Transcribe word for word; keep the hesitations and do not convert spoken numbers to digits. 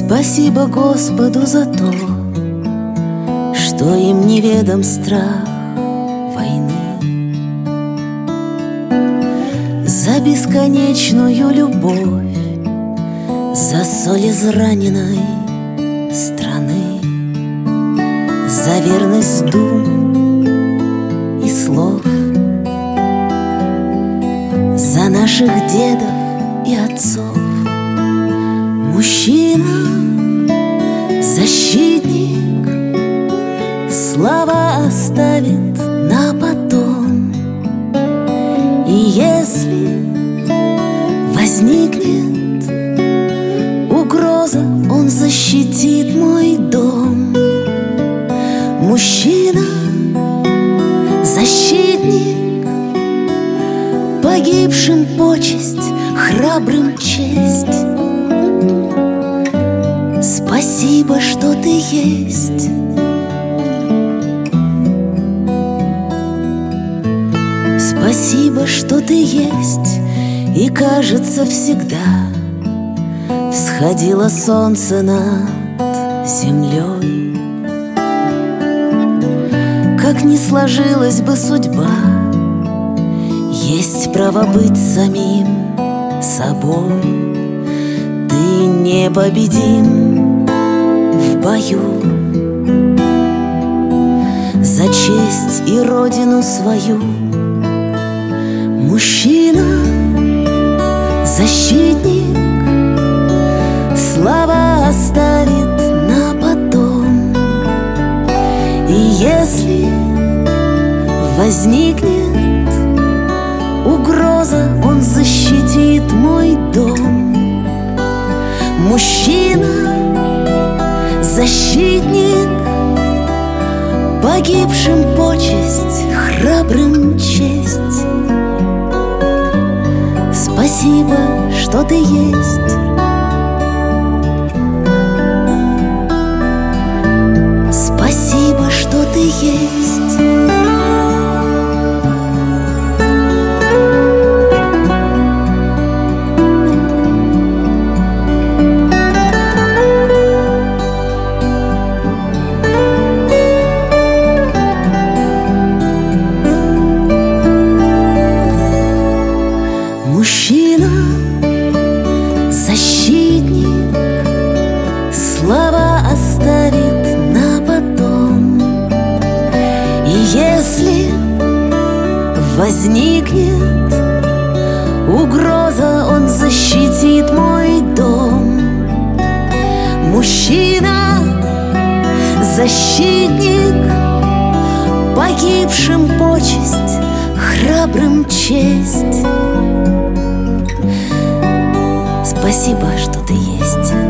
Спасибо Господу за то, что им неведом страх войны, за бесконечную любовь, за соль израненной страны, за верность дум и слов, за наших дедов и отцов. Мужчина, защитник, слова оставит на потом. И если возникнет угроза, он защитит мой дом. Мужчина, защитник, погибшим почесть, храбрым честь. Спасибо, что ты есть. Спасибо, что ты есть. И кажется, всегда всходило солнце над землей. Как ни сложилась бы судьба, есть право быть самим собой. Ты непобедим в бою за честь и родину свою. Мужчина, защитник, слова оставит на потом. И если возникнет угроза, он защитит мой дом. Мужчина, защитник, погибшим почесть, храбрым честь. Спасибо, что ты есть. Спасибо, что ты есть. Мужчина, защитник, слова оставит на потом. И если возникнет угроза, он защитит мой дом. Мужчина, защитник, погибшим почесть, храбрым честь. Спасибо, что ты есть.